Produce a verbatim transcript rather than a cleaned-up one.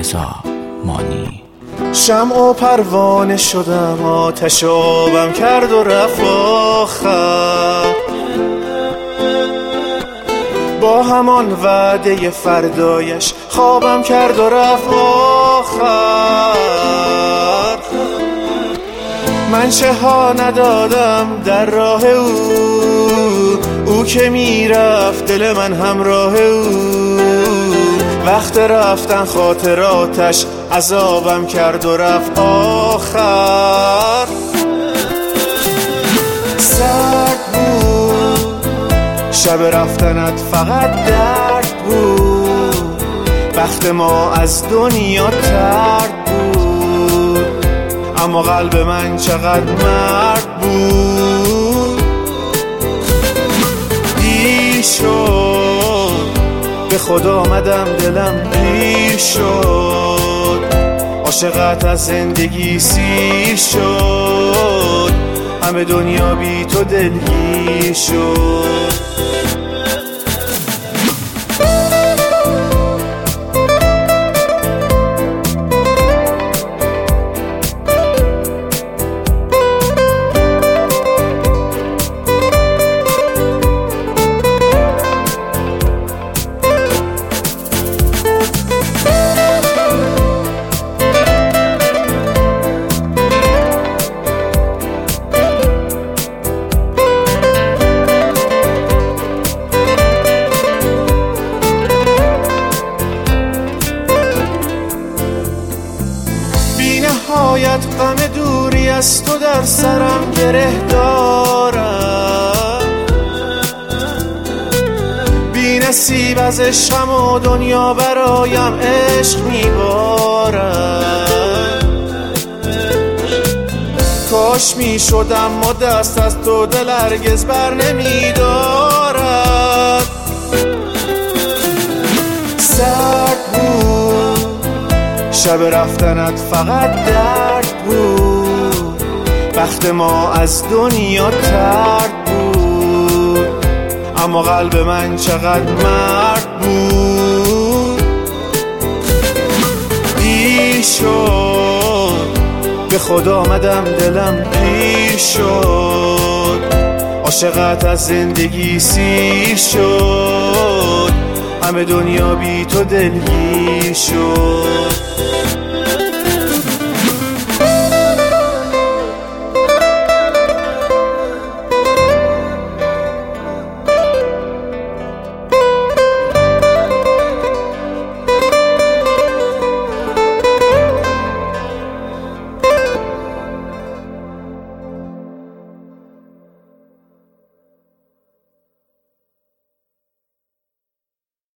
رضا مانی. شمع و پروانه شدم، آتش آبم کرد و رفت آخر، با همان وعده فردایش خوابم کرد و رفت آخر. من چه ها ندادم در راه او، او که میرفت دل من همراه او. وقت رفتن خاطراتش عذابم کرد و رفت آخر. سرد بود شب رفتنت، فقط درد بود. وقت ما از دنیا ترد بود، اما قلب من چقدر مرد بود. دیر شد به خدا آمدم، دلم پیر شد. عاشقت از زندگی سیر شد، همه دنیا بی تو دلگیر شد. نهایت غم دوری از تو در سرم گره دارم. بی نصیب از عشقم و دنیا برایم عشق میبارد. کاش میشدم ما دست از تو، دل هرگز بر نمیدارد. سرد بود شب رفتنت، فقط درد بود. وقت ما از دنیا ترد بود، اما قلب من چقدر مرد بود. دیر شد به خدا آمدم، دلم پیر شد. عاشقت از زندگی سیر شد، همه دنیا بی تو دلگیر شد.